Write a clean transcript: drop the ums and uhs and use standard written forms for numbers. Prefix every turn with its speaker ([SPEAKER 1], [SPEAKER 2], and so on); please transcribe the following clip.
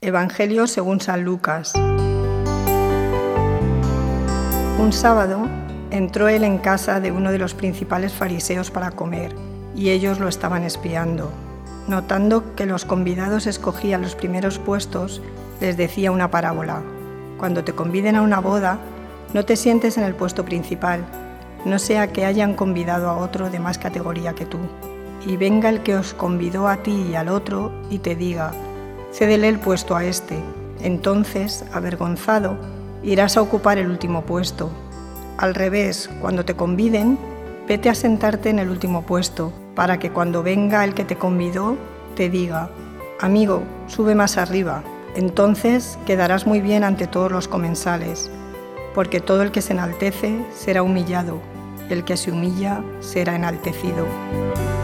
[SPEAKER 1] Evangelio según San Lucas. Un sábado entró él en casa de uno de los principales fariseos para comer, y ellos lo estaban espiando. Notando que los convidados escogían los primeros puestos, les decía una parábola: cuando te conviden a una boda, no te sientes en el puesto principal, no sea que hayan convidado a otro de más categoría que tú, y venga el que os convidó a ti y al otro y te diga: cédele el puesto a este. Entonces, avergonzado, irás a ocupar el último puesto. Al revés, cuando te conviden, vete a sentarte en el último puesto, para que cuando venga el que te convidó, te diga: amigo, sube más arriba. Entonces quedarás muy bien ante todos los comensales, porque todo el que se enaltece será humillado, y el que se humilla será enaltecido.